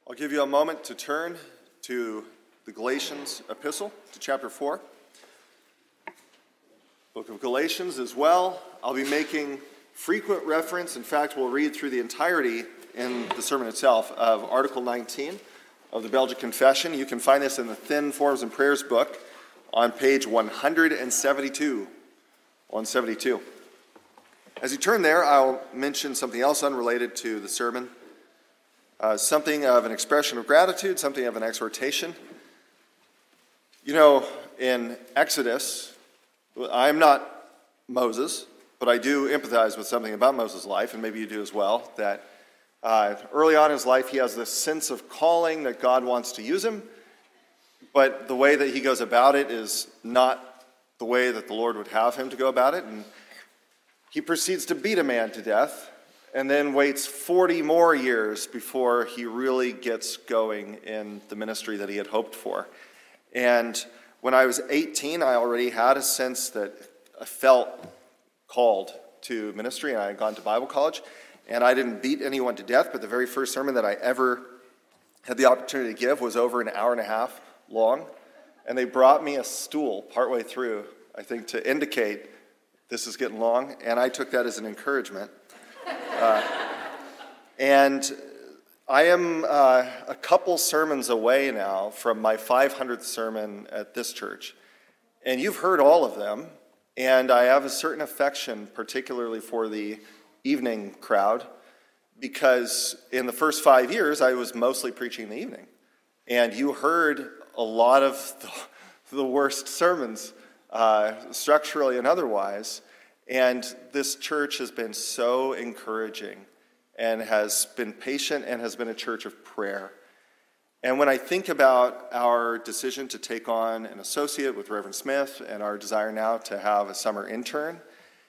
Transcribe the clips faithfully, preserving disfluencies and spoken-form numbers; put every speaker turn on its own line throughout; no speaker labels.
I'll give you a moment to turn to the Galatians epistle, to chapter four. Book of Galatians as well. I'll be making frequent reference, in fact, we'll read through the entirety in the sermon itself, of Article nineteen of the Belgic Confession. You can find this in the Thin Forms and Prayers book on page one seventy-two. one seventy-two. As you turn there, I'll mention something else unrelated to the sermon. Uh, something of an expression of gratitude, something of an exhortation. You know, in Exodus, I'm not Moses, but I do empathize with something about Moses' life, and maybe you do as well, that uh, early on in his life he has this sense of calling that God wants to use him, but the way that he goes about it is not the way that the Lord would have him to go about it, and he proceeds to beat a man to death, and then waits forty more years before he really gets going in the ministry that he had hoped for. And when I was eighteen, I already had a sense that I felt called to ministry, and I had gone to Bible college, and I didn't beat anyone to death, but the very first sermon that I ever had the opportunity to give was over an hour and a half long, and they brought me a stool partway through, I think, to indicate this is getting long, and I took that as an encouragement. Uh, and I am uh, a couple sermons away now from my five hundredth sermon at this church. And you've heard all of them, and I have a certain affection, particularly for the evening crowd, because in the first five years, I was mostly preaching in the evening. And you heard a lot of the, the worst sermons, uh, structurally and otherwise. And this church has been so encouraging and has been patient and has been a church of prayer. And when I think about our decision to take on an associate with Reverend Smith and our desire now to have a summer intern,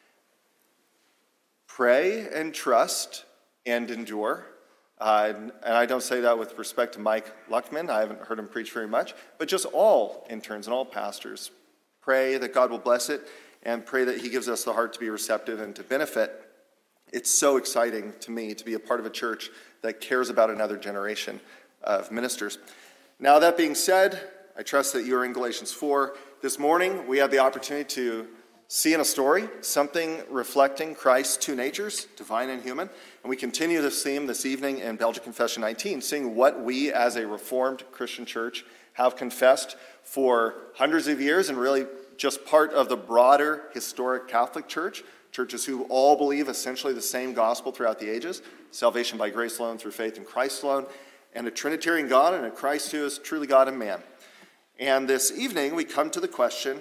pray and trust and endure. Uh, and I don't say that with respect to Mike Luckman. I haven't heard him preach very much. But just all interns and all pastors. Pray that God will bless it, and pray that he gives us the heart to be receptive and to benefit. It's so exciting to me to be a part of a church that cares about another generation of ministers. Now, that being said, I trust that you are in Galatians four. This morning, we had the opportunity to see in a story something reflecting Christ's two natures, divine and human. And we continue this theme this evening in Belgic Confession nineteen, seeing what we as a Reformed Christian church have confessed for hundreds of years, and really just part of the broader historic Catholic Church, churches who all believe essentially the same gospel throughout the ages, salvation by grace alone, through faith in Christ alone, and a Trinitarian God and a Christ who is truly God and man. And this evening we come to the question,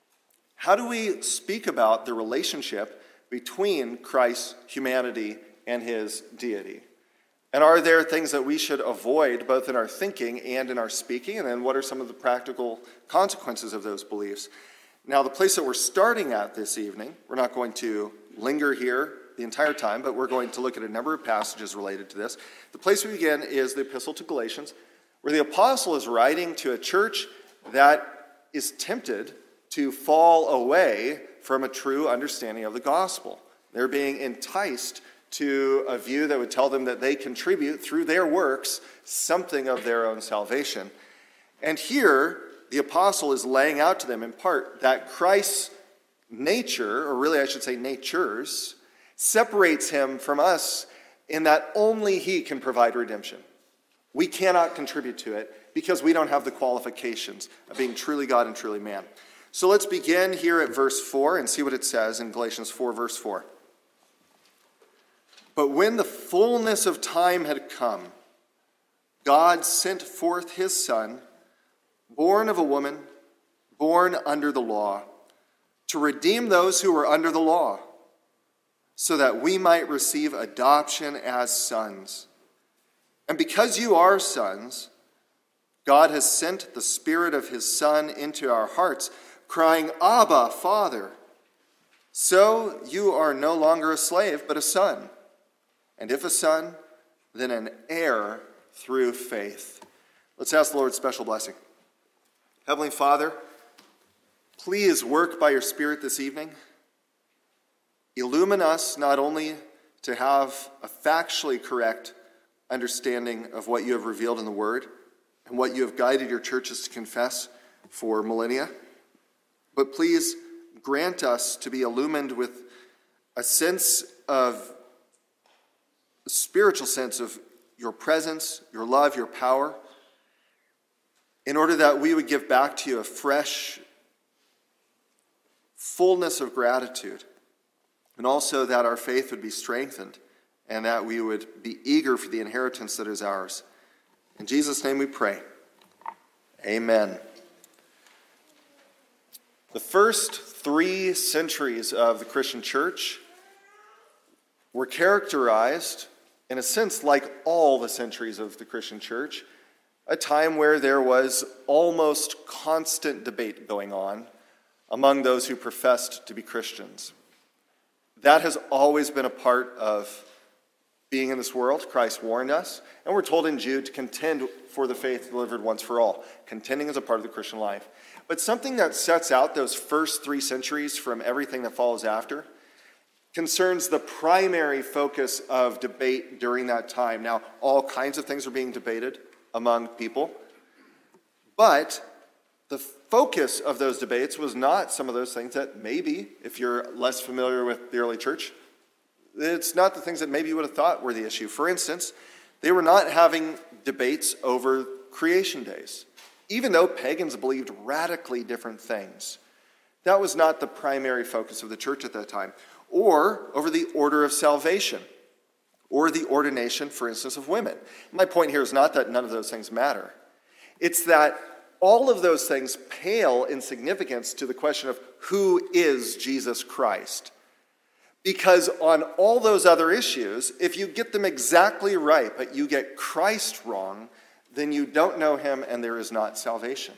how do we speak about the relationship between Christ's humanity and his deity? And are there things that we should avoid both in our thinking and in our speaking? And then what are some of the practical consequences of those beliefs? Now, the place that we're starting at this evening, we're not going to linger here the entire time, but we're going to look at a number of passages related to this. The place we begin is the Epistle to Galatians, where the apostle is writing to a church that is tempted to fall away from a true understanding of the gospel. They're being enticed to a view that would tell them that they contribute through their works something of their own salvation. And here, the apostle is laying out to them in part that Christ's nature, or really I should say natures, separates him from us in that only he can provide redemption. We cannot contribute to it because we don't have the qualifications of being truly God and truly man. So let's begin here at verse four and see what it says in Galatians four, verse four. But when the fullness of time had come, God sent forth his Son, born of a woman, born under the law, to redeem those who were under the law, so that we might receive adoption as sons. And because you are sons, God has sent the Spirit of his Son into our hearts, crying, Abba, Father. So you are no longer a slave, but a son. And if a son, then an heir through faith. Let's ask the Lord's special blessing. Heavenly Father, please work by your Spirit this evening. Illumine us not only to have a factually correct understanding of what you have revealed in the Word and what you have guided your churches to confess for millennia. But please grant us to be illumined with a sense of, a spiritual sense of your presence, your love, your power, in order that we would give back to you a fresh fullness of gratitude, and also that our faith would be strengthened and that we would be eager for the inheritance that is ours. In Jesus' name we pray. Amen. The first three centuries of the Christian church were characterized, in a sense, like all the centuries of the Christian church, a time where there was almost constant debate going on among those who professed to be Christians. That has always been a part of being in this world. Christ warned us, and we're told in Jude to contend for the faith delivered once for all. Contending is a part of the Christian life. But something that sets out those first three centuries from everything that follows after concerns the primary focus of debate during that time. Now, all kinds of things are being debated among people, but the focus of those debates was not some of those things that maybe, if you're less familiar with the early church, it's not the things that maybe you would have thought were the issue. For instance, they were not having debates over creation days, even though pagans believed radically different things. That was not the primary focus of the church at that time. Or over the order of salvation, or the ordination, for instance, of women. My point here is not that none of those things matter. It's that all of those things pale in significance to the question of who is Jesus Christ. Because on all those other issues, if you get them exactly right, but you get Christ wrong, then you don't know him and there is not salvation.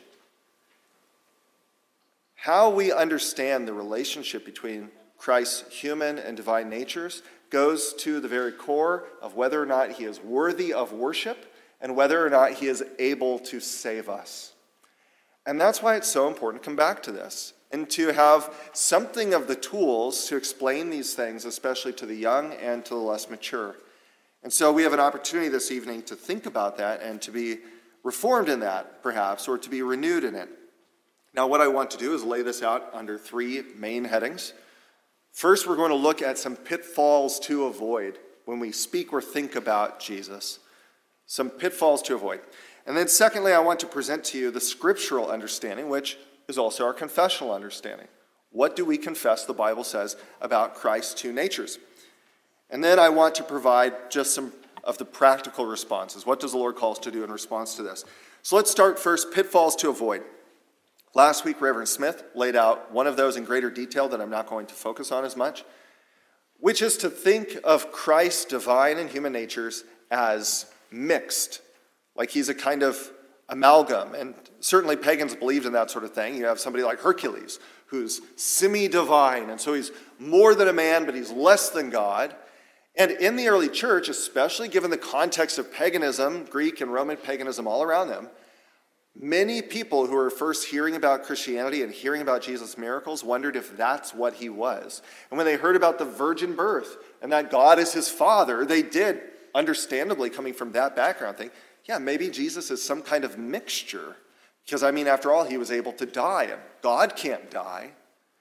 How we understand the relationship between Christ's human and divine natures goes to the very core of whether or not he is worthy of worship and whether or not he is able to save us. And that's why it's so important to come back to this and to have something of the tools to explain these things, especially to the young and to the less mature. And so we have an opportunity this evening to think about that and to be reformed in that, perhaps, or to be renewed in it. Now, what I want to do is lay this out under three main headings. First, we're going to look at some pitfalls to avoid when we speak or think about Jesus. Some pitfalls to avoid. And then secondly, I want to present to you the scriptural understanding, which is also our confessional understanding. What do we confess the Bible says about Christ's two natures? And then I want to provide just some of the practical responses. What does the Lord call us to do in response to this? So let's start first, pitfalls to avoid. Last week, Reverend Smith laid out one of those in greater detail that I'm not going to focus on as much, which is to think of Christ's divine and human natures as mixed, like he's a kind of amalgam. And certainly pagans believed in that sort of thing. You have somebody like Hercules, who's semi-divine, and so he's more than a man, but he's less than God. And in the early church, especially given the context of paganism, Greek and Roman paganism all around them, many people who were first hearing about Christianity and hearing about Jesus' miracles wondered if that's what he was. And when they heard about the virgin birth and that God is his father, they did, understandably coming from that background, think, yeah, maybe Jesus is some kind of mixture. Because, I mean, after all, he was able to die, and God can't die.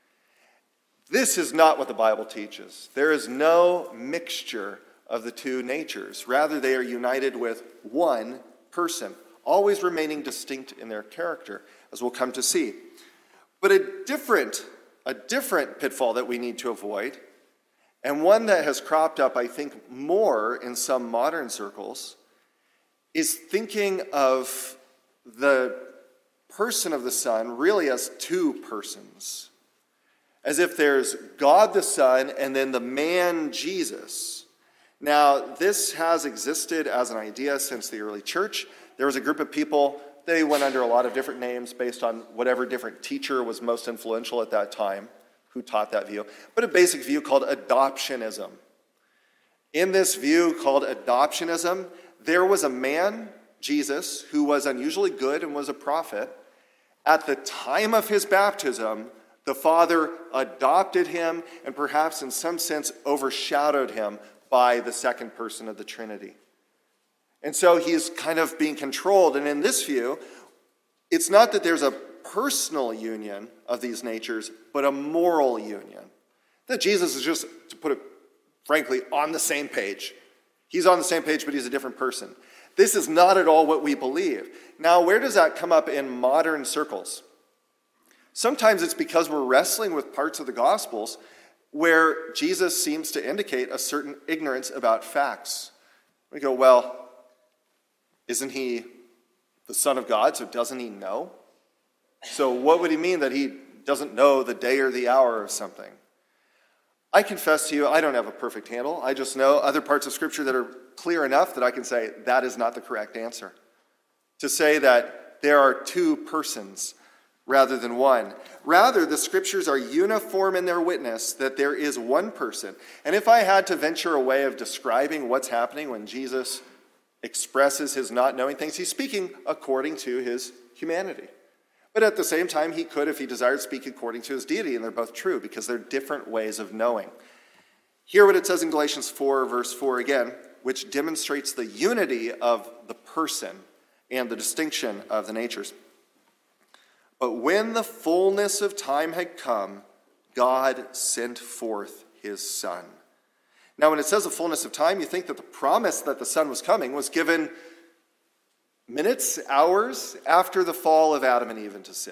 This is not what the Bible teaches. There is no mixture of the two natures. Rather, they are united with one person, always remaining distinct in their character, as we'll come to see. But a different, a different pitfall that we need to avoid, and one that has cropped up, I think, more in some modern circles, is thinking of the person of the Son really as two persons. As if there's God the Son and then the man Jesus. Now, this has existed as an idea since the early church. There was a group of people, they went under a lot of different names based on whatever different teacher was most influential at that time, who taught that view, but a basic view called adoptionism. In this view called adoptionism, there was a man, Jesus, who was unusually good and was a prophet. At the time of his baptism, the Father adopted him and perhaps in some sense overshadowed him by the second person of the Trinity. And so he's kind of being controlled. And in this view, it's not that there's a personal union of these natures, but a moral union. That Jesus is just, to put it frankly, on the same page. He's on the same page, but he's a different person. This is not at all what we believe. Now, where does that come up in modern circles? Sometimes it's because we're wrestling with parts of the Gospels where Jesus seems to indicate a certain ignorance about facts. We go, well, isn't he the Son of God, so doesn't he know? So what would he mean that he doesn't know the day or the hour of something? I confess to you, I don't have a perfect handle. I just know other parts of Scripture that are clear enough that I can say that is not the correct answer. To say that there are two persons rather than one. Rather, the Scriptures are uniform in their witness that there is one person. And if I had to venture a way of describing what's happening when Jesus expresses his not knowing things, he's speaking according to his humanity. But at the same time, he could, if he desired, speak according to his deity, and they're both true because they're different ways of knowing. Hear what it says in Galatians four, verse four again, which demonstrates the unity of the person and the distinction of the natures. But when the fullness of time had come, God sent forth his Son. Now, when it says the fullness of time, you think that the promise that the Son was coming was given minutes, hours after the fall of Adam and Eve into sin.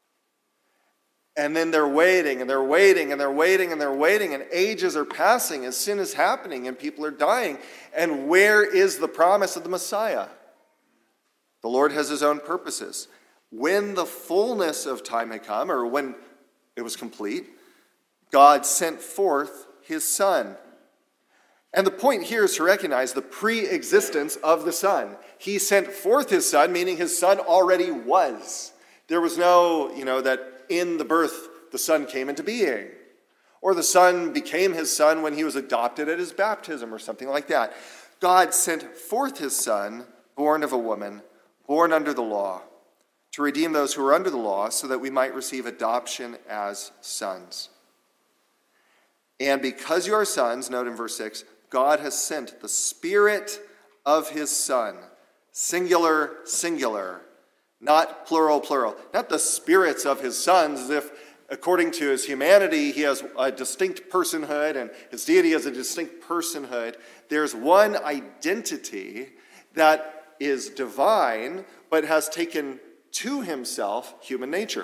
And then they're waiting, and they're waiting, and they're waiting, and they're waiting, and ages are passing as sin is happening, and people are dying. And where is the promise of the Messiah? The Lord has his own purposes. When the fullness of time had come, or when it was complete, God sent forth his Son. And the point here is to recognize the pre-existence of the Son. He sent forth his Son, meaning his Son already was. There was no, you know, that in the birth the Son came into being. Or the Son became his Son when he was adopted at his baptism or something like that. God sent forth his Son, born of a woman, born under the law, to redeem those who are under the law so that we might receive adoption as sons. And because you are sons, note in verse six, God has sent the Spirit of his Son, singular, singular, not plural, plural, not the spirits of his sons, as if according to his humanity he has a distinct personhood and his deity has a distinct personhood. There's one identity that is divine but has taken to himself human nature.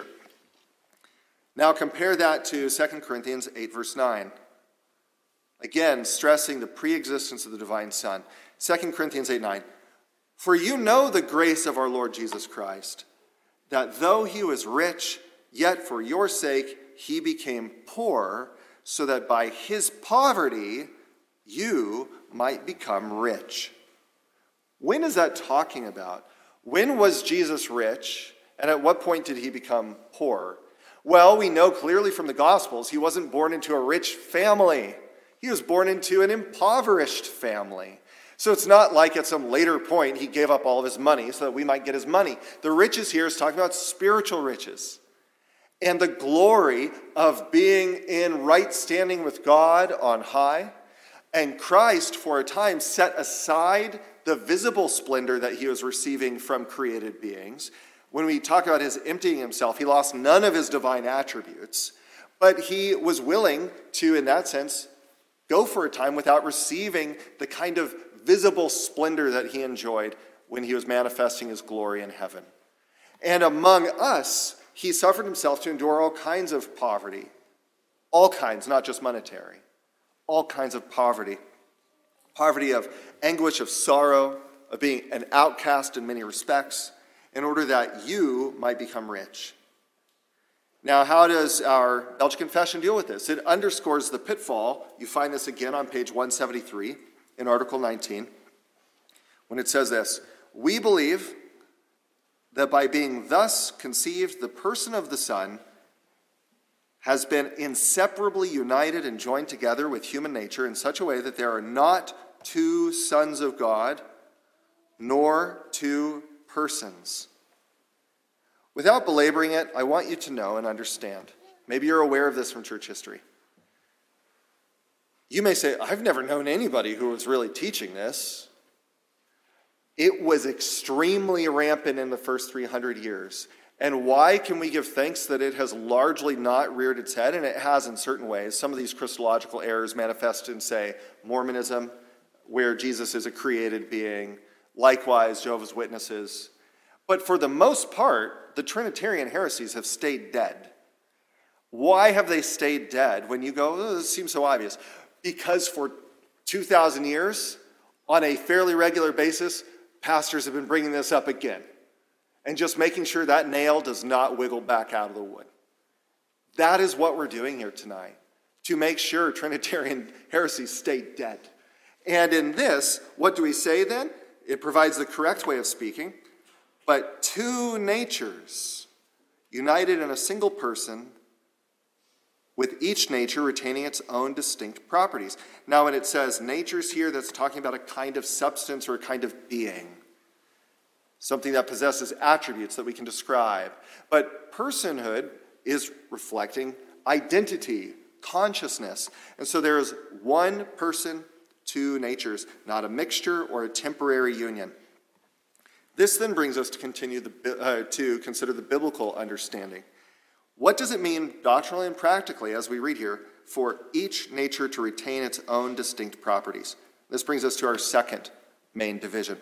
Now compare that to Second Corinthians eight, verse nine. Again, stressing the pre-existence of the divine Son. Second Corinthians eight, nine. For you know the grace of our Lord Jesus Christ, that though he was rich, yet for your sake he became poor, so that by his poverty you might become rich. When is that talking about? When was Jesus rich, and at what point did he become poor? Well, we know clearly from the Gospels he wasn't born into a rich family. He was born into an impoverished family. So it's not like at some later point he gave up all of his money so that we might get his money. The riches here is talking about spiritual riches and the glory of being in right standing with God on high. And Christ, for a time, set aside the visible splendor that he was receiving from created beings. When we talk about his emptying himself, he lost none of his divine attributes, but he was willing to, in that sense, go for a time without receiving the kind of visible splendor that he enjoyed when he was manifesting his glory in heaven. And among us, he suffered himself to endure all kinds of poverty. All kinds, not just monetary. All kinds of poverty. Poverty of anguish, of sorrow, of being an outcast in many respects, in order that you might become rich. Now, how does our Belgian Confession deal with this? It underscores the pitfall. You find this again on page one seventy-three in Article nineteen, when it says this: we believe that by being thus conceived, the person of the Son has been inseparably united and joined together with human nature in such a way that there are not two sons of God, nor two persons. Without belaboring it, I want you to know and understand. Maybe you're aware of this from church history. You may say, I've never known anybody who was really teaching this. It was extremely rampant in the first three hundred years. And why can we give thanks that it has largely not reared its head? And it has in certain ways. Some of these Christological errors manifest in, say, Mormonism, where Jesus is a created being. Likewise, Jehovah's Witnesses. But for the most part, the Trinitarian heresies have stayed dead. Why have they stayed dead? When you go, oh, this seems so obvious. Because for two thousand years, on a fairly regular basis, pastors have been bringing this up again and just making sure that nail does not wiggle back out of the wood. That is what we're doing here tonight, to make sure Trinitarian heresies stay dead. And in this, what do we say then? It provides the correct way of speaking. But two natures united in a single person, with each nature retaining its own distinct properties. Now, when it says natures here, that's talking about a kind of substance or a kind of being. Something that possesses attributes that we can describe. But personhood is reflecting identity, consciousness. And so there is one person, two natures, not a mixture or a temporary union. This then brings us to continue the, uh, to consider the biblical understanding. What does it mean doctrinally and practically, as we read here, for each nature to retain its own distinct properties? This brings us to our second main division.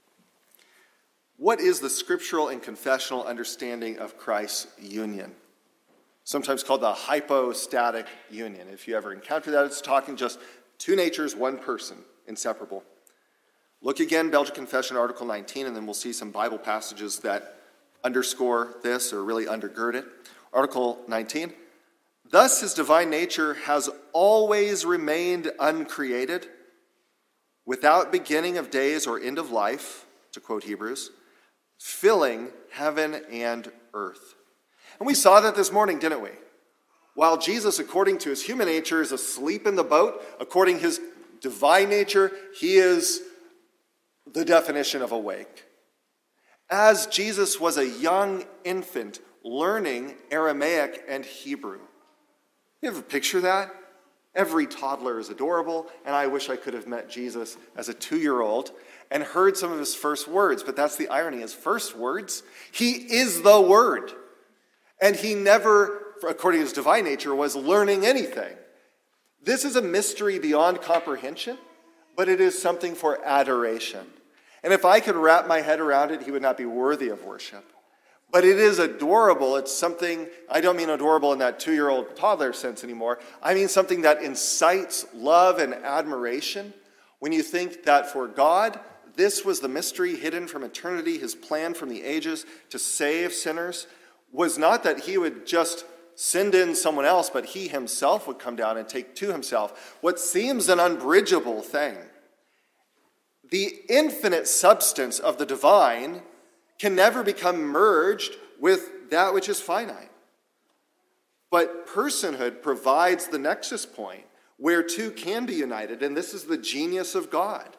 What is the scriptural and confessional understanding of Christ's union? Sometimes called the hypostatic union. If you ever encounter that, it's talking just two natures, one person, inseparable. Look again, Belgic Confession, Article nineteen, and then we'll see some Bible passages that underscore this or really undergird it. Article nineteen, thus his divine nature has always remained uncreated, without beginning of days or end of life, to quote Hebrews, filling heaven and earth. And we saw that this morning, didn't we? While Jesus, according to his human nature, is asleep in the boat, according to his divine nature, he is the definition of awake. As Jesus was a young infant learning Aramaic and Hebrew. You ever picture that? Every toddler is adorable, and I wish I could have met Jesus as a two-year-old and heard some of his first words, but that's the irony. His first words, he is the Word. And he never, according to his divine nature, was learning anything. This is a mystery beyond comprehension, but it is something for adoration. And if I could wrap my head around it, he would not be worthy of worship. But it is adorable. It's something, I don't mean adorable in that two-year-old toddler sense anymore. I mean something that incites love and admiration. When you think that for God, this was the mystery hidden from eternity, his plan from the ages to save sinners, was not that he would just send in someone else, but he himself would come down and take to himself what seems an unbridgeable thing. The infinite substance of the divine can never become merged with that which is finite. But personhood provides the nexus point where two can be united, and this is the genius of God.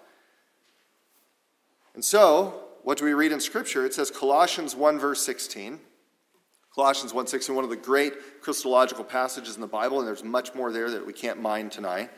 And so, what do we read in Scripture? It says Colossians one, verse sixteen. Colossians one sixteen, one of the great Christological passages in the Bible, and there's much more there that we can't mine tonight.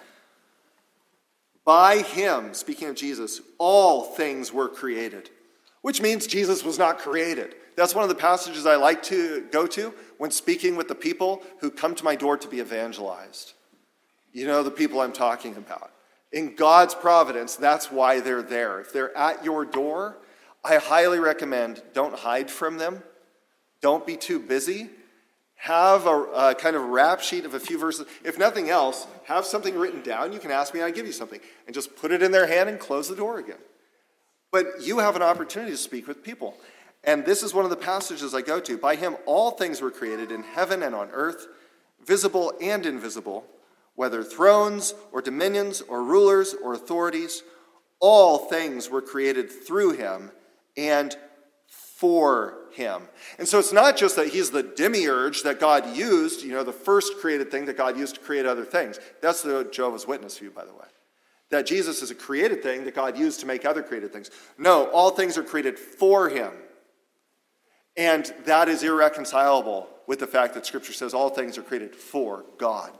By him, speaking of Jesus, all things were created. Which means Jesus was not created. That's one of the passages I like to go to when speaking with the people who come to my door to be evangelized. You know the people I'm talking about. In God's providence, that's why they're there. If they're at your door, I highly recommend don't hide from them. Don't be too busy. Have a, a kind of rap sheet of a few verses. If nothing else, have something written down. You can ask me, I give you something. And just put it in their hand and close the door again. But you have an opportunity to speak with people. And this is one of the passages I go to. By him all things were created in heaven and on earth, visible and invisible, whether thrones or dominions or rulers or authorities. All things were created through him and for him. And so it's not just that he's the demiurge that God used, you know, the first created thing that God used to create other things. That's the Jehovah's Witness view, by the way. That Jesus is a created thing that God used to make other created things. No, all things are created for him. And that is irreconcilable with the fact that Scripture says all things are created for God.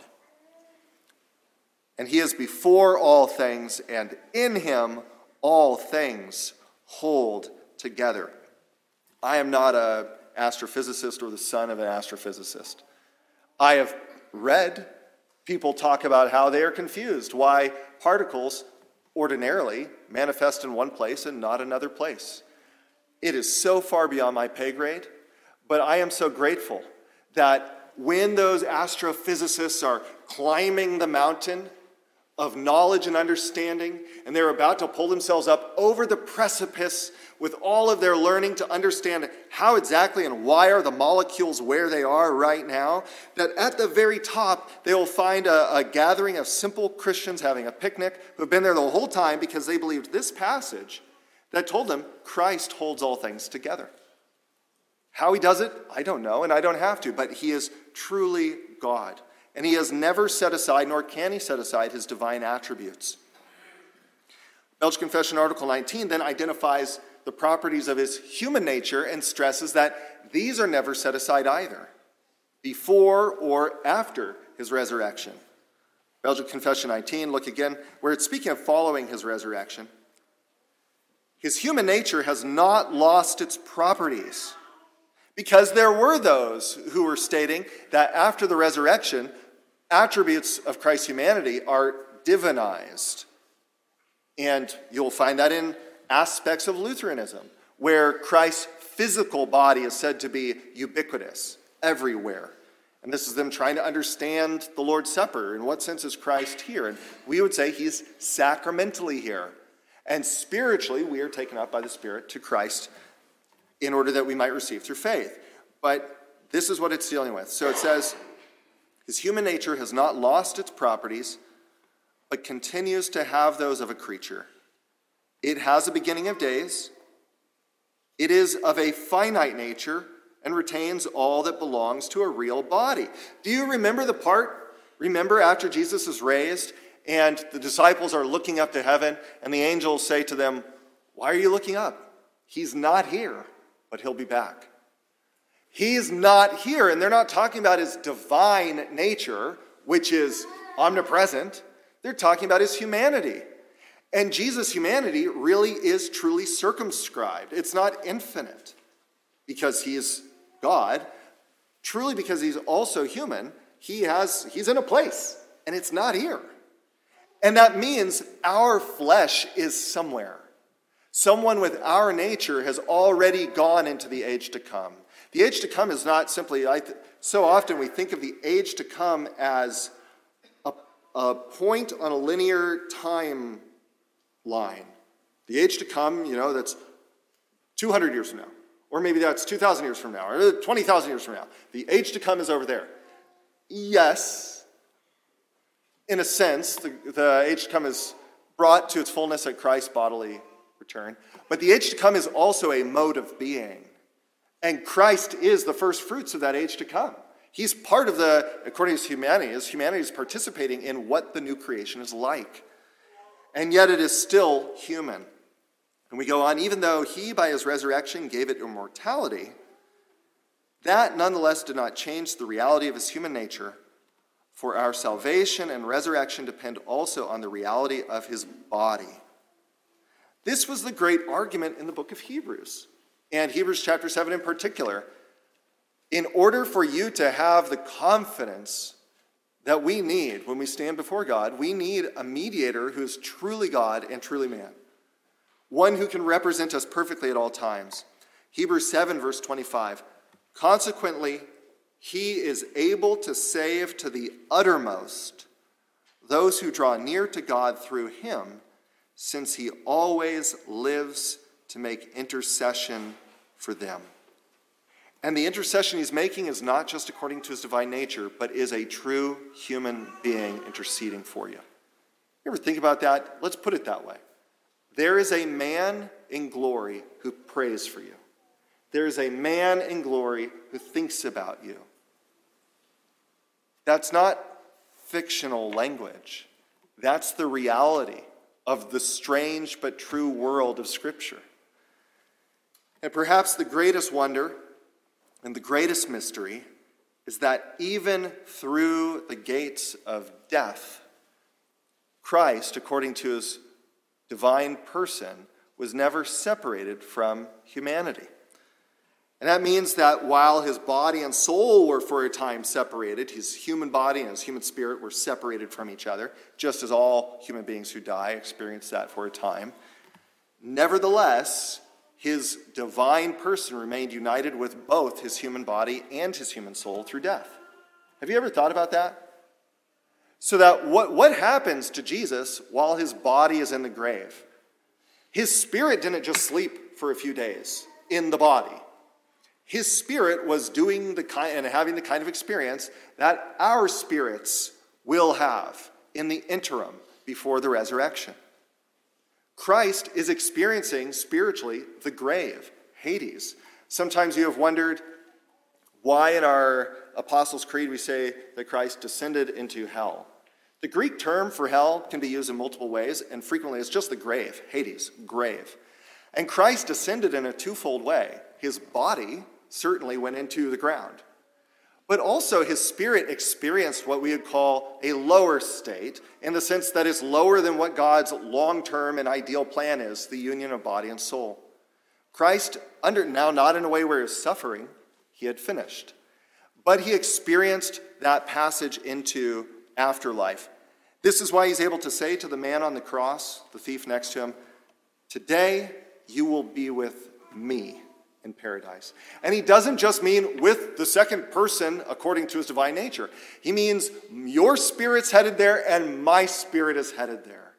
And he is before all things, and in him all things hold together. I am not an astrophysicist or the son of an astrophysicist. I have read people talk about how they are confused, why particles ordinarily manifest in one place and not another place. It is so far beyond my pay grade, but I am so grateful that when those astrophysicists are climbing the mountain of knowledge and understanding, and they're about to pull themselves up over the precipice with all of their learning to understand how exactly and why are the molecules where they are right now, that at the very top, they will find a, a gathering of simple Christians having a picnic who have been there the whole time because they believed this passage that told them Christ holds all things together. How he does it, I don't know, and I don't have to, but he is truly God. And he has never set aside, nor can he set aside, his divine attributes. Belgic Confession Article nineteen then identifies the properties of his human nature and stresses that these are never set aside either, before or after his resurrection. Belgic Confession nineteen, look again, where it's speaking of following his resurrection. His human nature has not lost its properties, because there were those who were stating that after the resurrection, attributes of Christ's humanity are divinized. And you'll find that in aspects of Lutheranism, where Christ's physical body is said to be ubiquitous, everywhere. And this is them trying to understand the Lord's Supper. In what sense is Christ here? And we would say he's sacramentally here. And spiritually, we are taken up by the Spirit to Christ in order that we might receive through faith. But this is what it's dealing with. So it says, his human nature has not lost its properties, but continues to have those of a creature. It has a beginning of days. It is of a finite nature and retains all that belongs to a real body. Do you remember the part? Remember after Jesus is raised and the disciples are looking up to heaven and the angels say to them, why are you looking up? He's not here, but he'll be back. He's not here, and they're not talking about his divine nature, which is omnipresent. They're talking about his humanity. And Jesus' humanity really is truly circumscribed. It's not infinite because he is God. Truly because he's also human, he has he's in a place, and it's not here. And that means our flesh is somewhere. Someone with our nature has already gone into the age to come. The age to come is not simply, I th- so often we think of the age to come as a, a point on a linear time line. The age to come, you know, that's two hundred years from now. Or maybe that's two thousand years from now, or twenty thousand years from now. The age to come is over there. Yes, in a sense, the, the age to come is brought to its fullness at Christ's bodily return. But the age to come is also a mode of being. And Christ is the first fruits of that age to come. He's part of the, according to his humanity, his humanity is participating in what the new creation is like. And yet it is still human. And we go on, even though he, by his resurrection, gave it immortality, that nonetheless did not change the reality of his human nature, for our salvation and resurrection depend also on the reality of his body. This was the great argument in the book of Hebrews, and Hebrews chapter seven in particular. In order for you to have the confidence that we need when we stand before God, we need a mediator who is truly God and truly man. One who can represent us perfectly at all times. Hebrews seven, verse twenty-five. Consequently, he is able to save to the uttermost those who draw near to God through him, since he always lives to make intercession for them. And the intercession he's making is not just according to his divine nature, but is a true human being interceding for you. You ever think about that? Let's put it that way. There is a man in glory who prays for you. There is a man in glory who thinks about you. That's not fictional language. That's the reality of the strange but true world of Scripture. And perhaps the greatest wonder and the greatest mystery is that even through the gates of death, Christ, according to his divine person, was never separated from humanity. And that means that while his body and soul were for a time separated, his human body and his human spirit were separated from each other, just as all human beings who die experience that for a time. Nevertheless, his divine person remained united with both his human body and his human soul through death. Have you ever thought about that? So that what, what happens to Jesus while his body is in the grave? His spirit didn't just sleep for a few days in the body. His spirit was doing the kind and having the kind of experience that our spirits will have in the interim before the resurrection. Christ is experiencing spiritually the grave, Hades. Sometimes you have wondered why in our Apostles' Creed we say that Christ descended into hell. The Greek term for hell can be used in multiple ways, and frequently it's just the grave, Hades, grave. And Christ descended in a twofold way. His body certainly went into the ground, but also his spirit experienced what we would call a lower state, in the sense that it's lower than what God's long-term and ideal plan is, the union of body and soul. Christ, under now not in a way where he was suffering, he had finished, but he experienced that passage into afterlife. This is why he's able to say to the man on the cross, the thief next to him, "Today you will be with me in paradise." And he doesn't just mean with the second person according to his divine nature. He means your spirit's headed there and my spirit is headed there.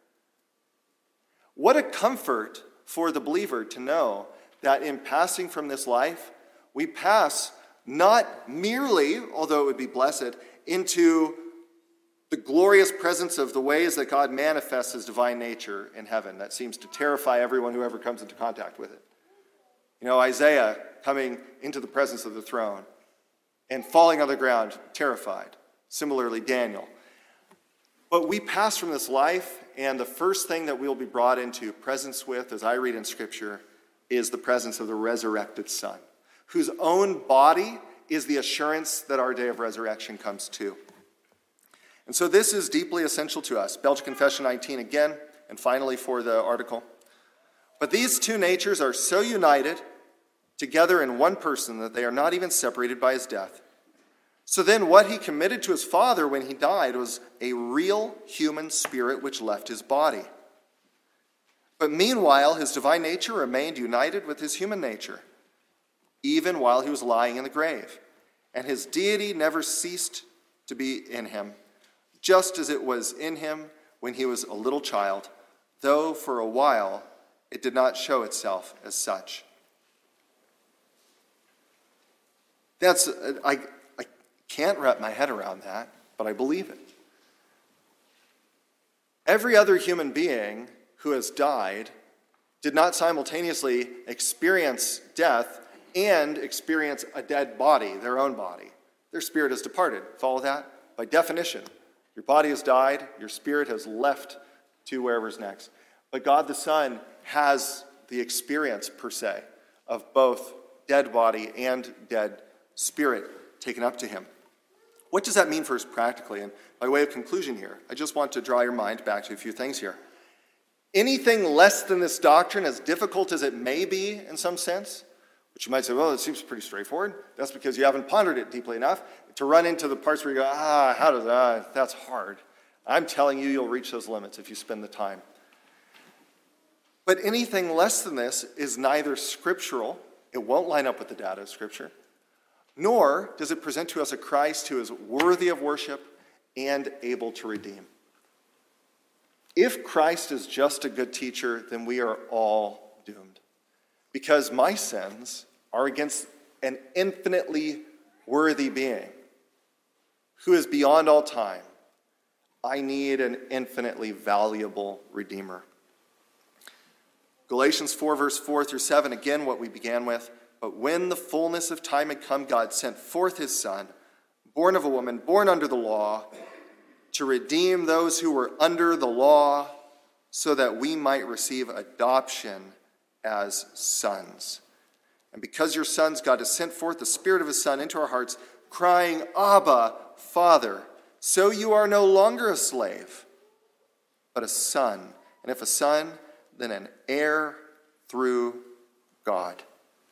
What a comfort for the believer to know that in passing from this life, we pass not merely, although it would be blessed, into the glorious presence of the ways that God manifests his divine nature in heaven. That seems to terrify everyone who ever comes into contact with it. You know, Isaiah coming into the presence of the throne and falling on the ground, terrified. Similarly, Daniel. But we pass from this life, and the first thing that we'll be brought into presence with, as I read in Scripture, is the presence of the resurrected Son, whose own body is the assurance that our day of resurrection comes to. And so this is deeply essential to us. Belgic Confession nineteen again, and finally for the article. But these two natures are so united together in one person that they are not even separated by his death. So then what he committed to his Father when he died was a real human spirit which left his body. But meanwhile, his divine nature remained united with his human nature, even while he was lying in the grave. And his deity never ceased to be in him, just as it was in him when he was a little child, though for a while it did not show itself as such. That's, I, I can't wrap my head around that, but I believe it. Every other human being who has died did not simultaneously experience death and experience a dead body, their own body. Their spirit has departed. Follow that? By definition, your body has died, your spirit has left to wherever's next. But God the Son has the experience, per se, of both dead body and dead spirit taken up to him. What does that mean for us practically? And by way of conclusion here, I just want to draw your mind back to a few things here. Anything less than this doctrine, as difficult as it may be in some sense, which you might say, well, it seems pretty straightforward. That's because you haven't pondered it deeply enough to run into the parts where you go, ah, how does that? That's hard. I'm telling you, you'll reach those limits if you spend the time. But anything less than this is neither scriptural, it won't line up with the data of Scripture, nor does it present to us a Christ who is worthy of worship and able to redeem. If Christ is just a good teacher, then we are all doomed. Because my sins are against an infinitely worthy being who is beyond all time. I need an infinitely valuable Redeemer. Galatians four, verse four through seven, again what we began with. But when the fullness of time had come, God sent forth his Son, born of a woman, born under the law, to redeem those who were under the law, so that we might receive adoption as sons. And because you're sons, God has sent forth the Spirit of his Son into our hearts, crying, Abba, Father. So you are no longer a slave, but a son. And if a son, then an heir through God.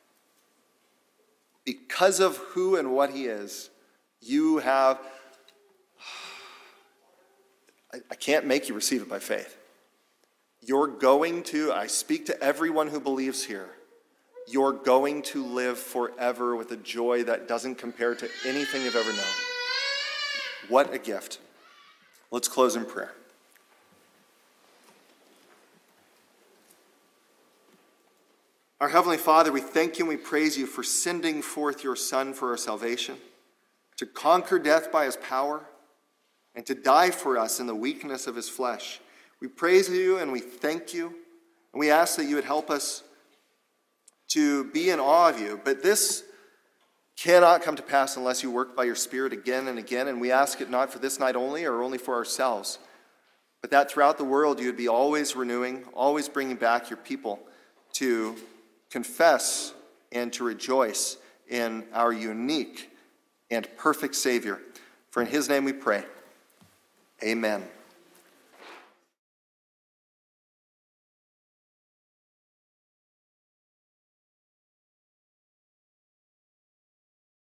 Because of who and what he is, you have, I, I can't make you receive it by faith. You're going to, I speak to everyone who believes here, you're going to live forever with a joy that doesn't compare to anything you've ever known. What a gift. Let's close in prayer. Our Heavenly Father, we thank you and we praise you for sending forth your Son for our salvation, to conquer death by his power, and to die for us in the weakness of his flesh. We praise you and we thank you, and we ask that you would help us to be in awe of you. But this cannot come to pass unless you work by your Spirit again and again, and we ask it not for this night only or only for ourselves, but that throughout the world you would be always renewing, always bringing back your people to confess and to rejoice in our unique and perfect Savior. For in his name we pray. Amen.